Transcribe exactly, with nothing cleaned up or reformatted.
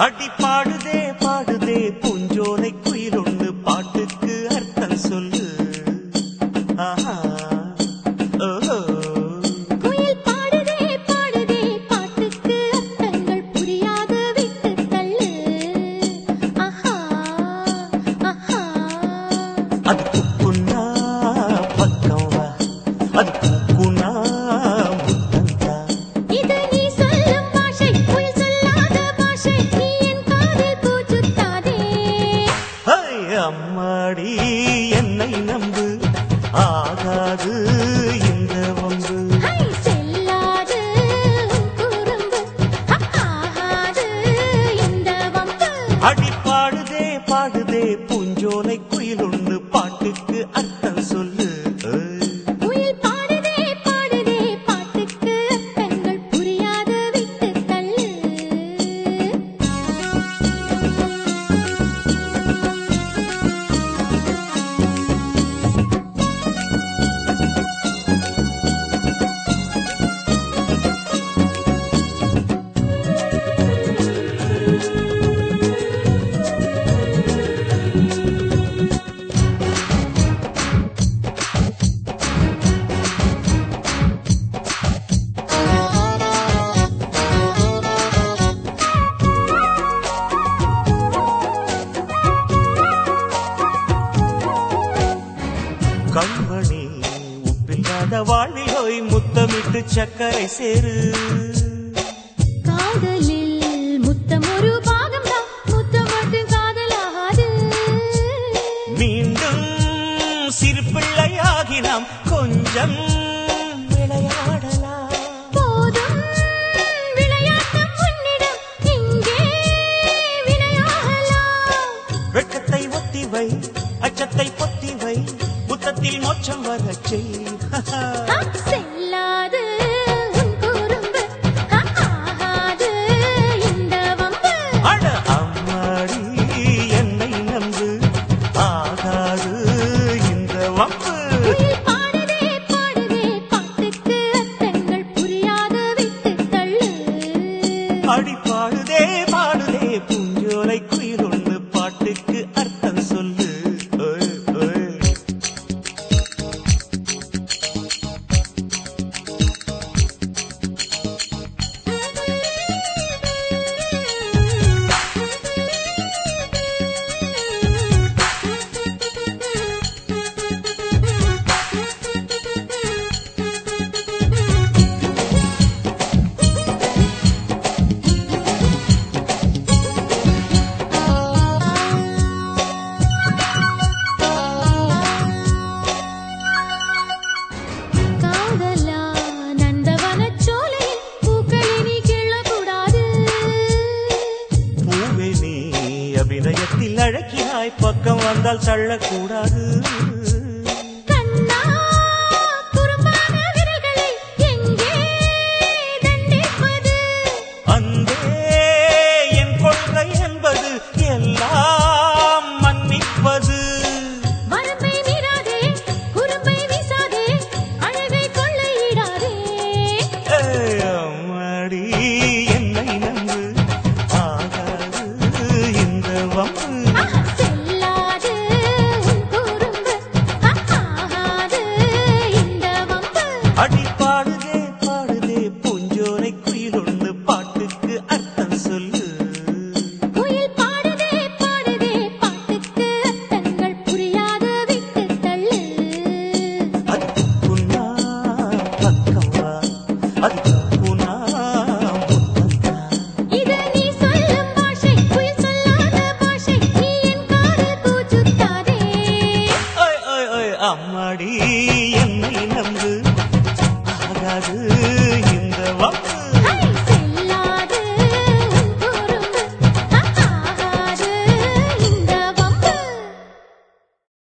அடி பாடுதே பாடுதே பூஞ்சோலை குயில் ஒண்ணு பாட்டுக்கு அர்த்தம் சொல்லு. ஆஹா ஓஹோ குயில் பாடுதே பாடுதே பாட்டுக்கு அர்த்தங்கள் புரியாத விட்டு தள்ளு. ஆஹா ஆஹா அது குக்குன்னா பக்கம் வா, அது குக்குனா முத்தந்தா. இது நீ சொல்லும் பாஷை குயில் சொல்லாத பாஷை நீ என் காதில் பூச்சுத்தாதே. ஹை அம்மாடி என்னை நம்பு ஆகாது இந்த வம்பு. ஹை செல்லாது குறும்பு ஆகாது இந்த வம்பு. அடி பாடுதே பாடுதே பூஞ்சோலை குயில் ஒண்ணு பாட்டுக்கு அர்த்தம் சொல்லு. குயில் பாடுதே பாடுதே பாட்டுக்கு அர்த்தங்கள் புரியாத விட்டு தள்ளு. கண்மணி உப்பில்லாத வாழ்விலோய் முத்தமிட்டு சக்கரை சேரு. காதலில் முத்தம் ஒரு பாகம்தான் முத்தம் மட்டும் காதலாகாது. மீண்டும் சிறு பிள்ளையாகி நாம் கொஞ்சம் விளையாடலாம். போதும் விளையாட்டம் உன்னிடம் இங்கே விளையாடலாம். வெட்கத்தை ஒத்தி வை அச்சத்தை பொத்தி வை முத்தத்தில் மோட்சம் வரச் செய். ஆ, செல்லாது உன் குறும்பு ஆகாது இந்த வம்பு. அட அம்மாடி என்னை நம்பு ஆகாது இந்த வம்பு. குயில் பாடுதே பாடுதே பாட்டுக்கு அர்த்தங்கள் புரியாத விட்டு தள்ளு. அடி பாடுதே பாடுதே பூஞ்சோலை குயில் ஒண்ணு பாட்டுக்கு அர்த்தம் சொல்லு. ஓய், ஓய். காதலா நந்தவனச் சோலையில் பூக்களை நீ கிள்ளக்கூடாது. பூவே நீ அபிநயத்தில் அழகினாய் பக்கம் வந்தால் தள்ளக்கூடாது. கண்ணா குறும்பான விரல்களை எங்கே தண்டிப்பது. அன்பே என் கொள்கை என்பது எல்லாம் மன்னிப்பது. வரம்பை மீறாதே குறும்பை வீசாதே அழகை கொள்ளையிடாதே. ஏய் அம்மாடி என்னை நம்பு ஆகாது இந்த வம்பு. ஆஹா, செல்லாது உன் குறும்பு ஆகாது இந்த வம்பு. அடி பாடுதே பாடுதே பூஞ்சோலை குயில் ஒண்ணு பாட்டுக்கு அர்த்தம் சொல்லு. குயில் பாடுதே பாடுதே பாட்டுக்கு அர்த்தங்கள் புரியாத விட்டு தள்ளு. அது குக்குன்னா பக்கம் வா, அது குக்குனா முத்தந்தா. இது நீ சொல்லும் பாஷை குயில் சொல்லாத பாஷை நீ என் காதில் பூச்சுத்தாதே. ஓய் ஓய் ஓய் அம்மாடி என்னை நம்பு ஆகாது